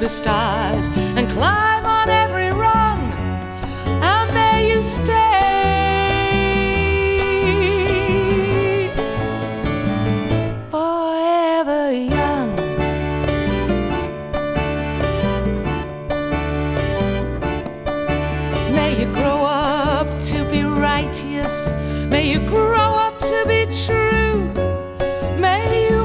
the stars and climb on every rung, and may you stay forever young. May you grow up to be righteous, may you grow up to be true.